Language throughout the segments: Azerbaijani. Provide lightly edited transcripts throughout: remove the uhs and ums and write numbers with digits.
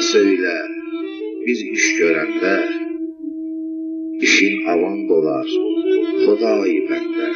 söylə, bir iş görəndə, işin avan dolar, Xudayi bəndə.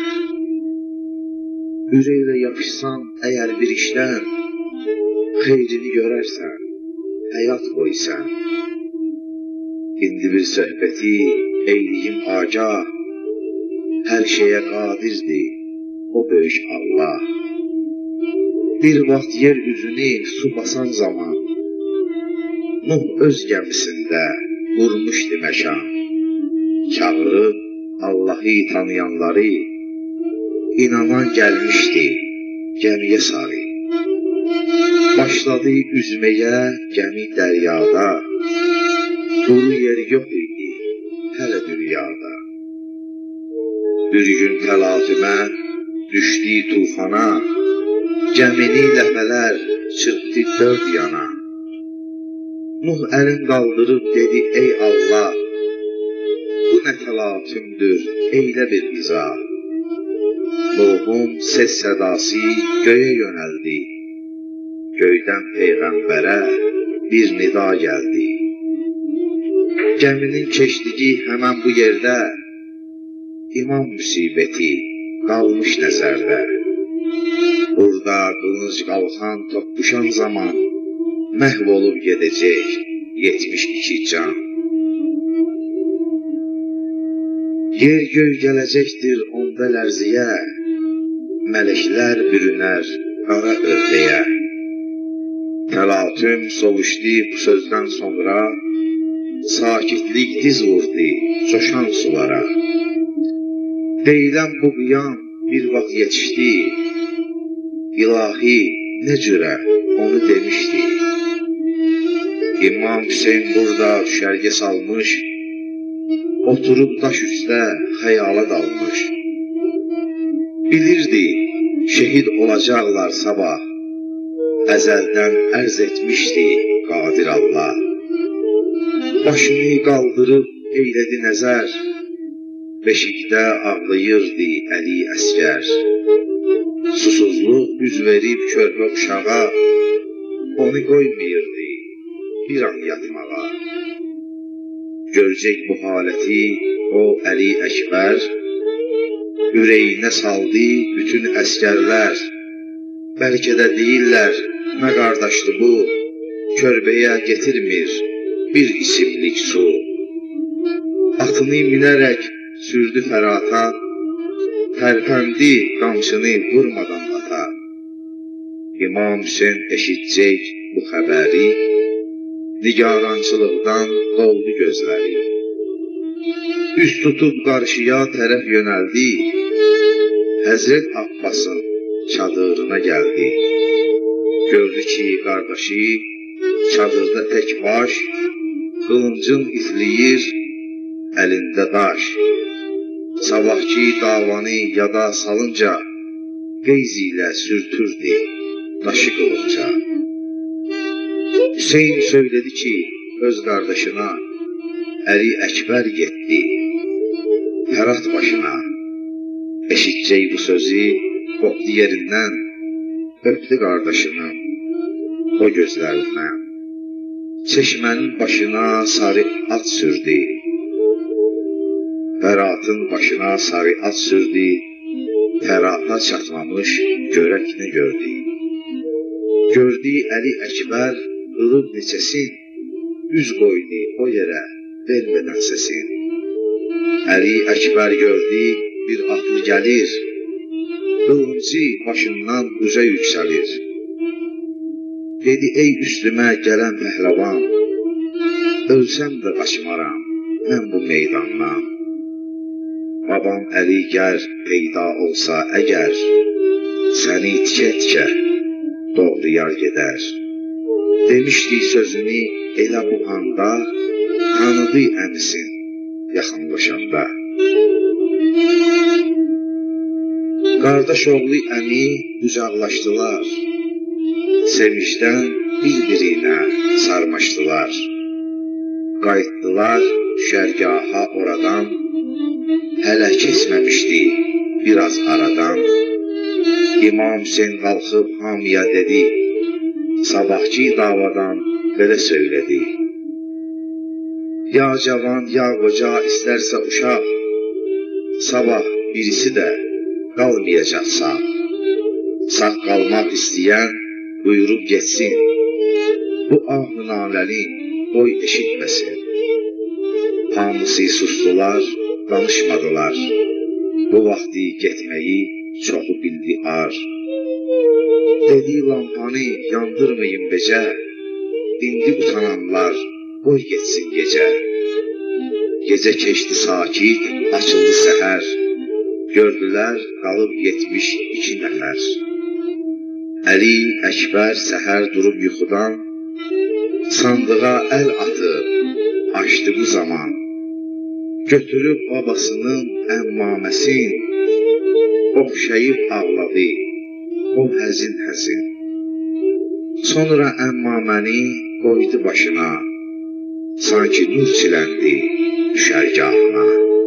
Ürəklə yapışsan əgər bir işdən, xeyrini görərsən, həyat qoysan. İndi bir söhbəti eyliyim agah, hər şeyə qadirdir o böyük Allah. Bir vaxt yer üzünü su basan zaman, Nuh öz gəmisində qurmuşdu məkan. Çağırıb Allah'ı tanıyanları, inanan gəlmişdi gəmiyə sarı. Başladı üzməyə gəmi dəryada, duru yer yox idi hələ dünyada. Bir gün təlatümə düşdü tufana, gəmini ləpələr çıxdı dörd yana. Nuh əlin qaldırıb dedi, ey Allah, bu nə təlatümdür, eylə bir izah. Nuhun ses sədası göyə yönəldi, göydən Peyğəmbərə bir nida gəldi. Gəminin keçdiyi həmən bu yerdə, İman müsibəti qalmış nəzərdə. Burada qılınc qalxan toqquşan zaman, məhv olub gedəcək 72 can. Yer göy gələcəkdir onda lərziyə, mələklər bürünər qara örtəyə. Təlatüm sovuşdu bu sözdən sonra, sakitlik diz vurdu coşan sulara. Deyilən bu qiyam bir vaxt yetişdi, İlahi nə cürə onu demişdi. İmam Hüseyin burada düşərgə salmış, oturub daş üstə xəyala dalmış. Bilirdi, şehid olacaqlar sabah, əzəldən ərz etmişdi qadir Allah. Başını qaldırıb eylədi nəzər, beşikdə ağlayırdı Əli Əsgər. Susuzluq üz verib körpə uşağa, onu qoymayırdı bir an yatmağa. Görəcək bu haləti o Əli Əkbər, ürəyinə saldı bütün əskərlər. Bəlkə də deyirlər, nə qardaşdı bu, körbəyə getirmir bir isimlik su. Atını minərək sürdü fərata, tərpəndi qamçını vurmadan ata. İmam Hüseyin eşitcək bu xəbəri, nigarançılıqdan doldu gözləri. Üst tutub qarşıya tərəf yönəldi, Həzrət Abbasın çadırına gəldi. Gördü ki, qardaşı çadırda tək baş, qılıncın izləyir, əlində daş. Sabahki davanı yada salınca, qeyz ilə sürtürdü daşı qılınca. Hüseyin söylədi ki, öz qardaşına, Əli Əkbər getdi Fərat başına. Eşitcək bu sözü, qopdu yerindən, öpdü qardaşını o gözlərindən. Çeşmənin başına sarı at sürdü, Fəratın başına sarı at sürdü, Fərata çatmamış görək nə gördü. Gördü Əli Əkbər qılıb neçəsin, üz qoydu o yerə vermədən səsin. Əli Əkbər gördü bir atlı gəlir, qılıncı başından üzə yüksəlir. Dedi, ey üstümə gələn pəhləvan, ölsəm də qaçmaram mən bu meydandan. Babam Əli gər peyda olsa əgər, səni tikə-tikə doğrayar gedər. Demişdi sözünü elə bu anda, tanıdı əmisin yaxınlaşanda. Qardaş oğlu əmi qucaqlaşdılar, sevincdən bir-birinə sarmaşdılar. Qayıtdılar düşərgaha oradan, hələ keçməmişdi biraz aradan. İmam Hüseyin qalxıb hamıya dedi, sabahki davadan belə söylədi: Ya cavan, ya qoca, istərsə uşaq, sabah birisi də qalmayacaq sağ. Sağ qalmaq istəyən buyurub getsin, bu ah-naləni qoy eşitməsin. Hamısı sustular, danışmadılar, bu vaxtı getməyi çoxu bildi ar. Dedi lampanı yandırmayın becə, indi utananlar qoy getsin gecə. Gecə keçdi sakit, açıldı səhər, gördülər qalıb 72 nəfər. Əli Əkbər səhər durub yuxudan, sandığa əl atıb, açdı bu zaman. Götürüb babasının əmmaməsin, oxşayıb ağladı, o həzin-həzin. Sonra əmmaməni qoydu başına, sanki nur çiləndi düşərgahına.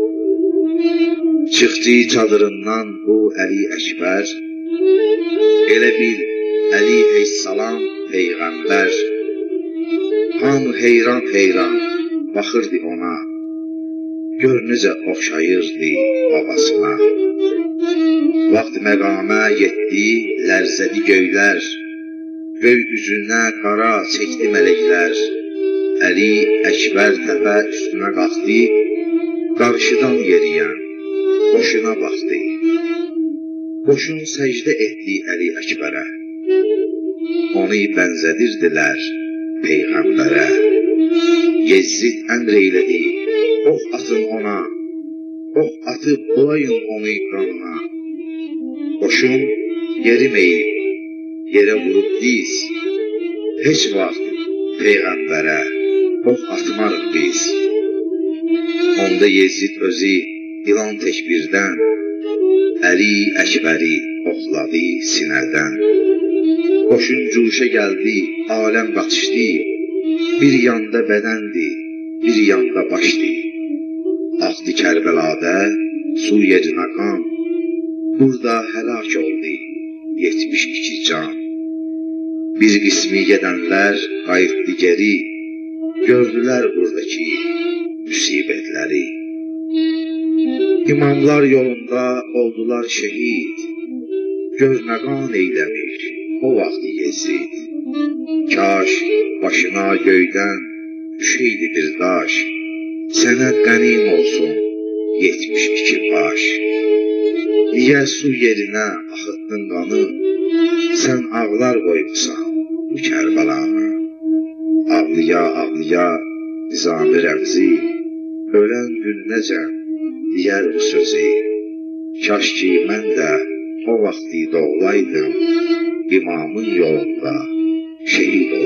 Çıxdı çadırından bu Əli Əkbər, elə bil əleyhissalam peyğəmbər. Hamı heyran-heyran baxırdı ona, gör necə oxşayırdı babasına. Vaxt məqamə yetdi, lərzədi göylər, göy üzünə qara çəkdi mələklər. Əli Əkbər təpə üstünə qalxdı, qarşıdan yeriyən boşuna baxdı. Boşun səcdə etdi Əli Əkbərə, onu bənzədirdilər peyğəmbərə. Yezzid əmr eylədi, ox atın ona, ox atıb bulayın onu qanına. Boşun yeriməyib, yerə vurub diz, heç vaxt peyğəmbərə ox atmarıq biz. Onda Yezzid özü ilan təkbirdən Əli Əkbəri oxladı sinədən. Qoşun cuşa gəldi, aləm qaçışdı, bir yanda bədəndi, bir yanda başdı. Axdı Kərbəladə su yerinə qan, burada həlak oldu 72 can. Bir qismi gedənlər qayıtdı geri, gördülər buradakı müsibətləri. İmamlar yolunda oldular şəhid, gör nə qan eyləmiş o vaxtı Yezzid. Kaş başına göydən düşeydi bir daş, sənə qənim olsun 72 baş. Niyə su yerinə axıtdın qanı, sən ağlar qoymusan bu Kərbəlanı. Ağlıya Nizami Rəmzi, ölən gün necəm deyər bu sözü. Kaş ki mən də o vaxtı doğulaydım, imamın yolunda şehid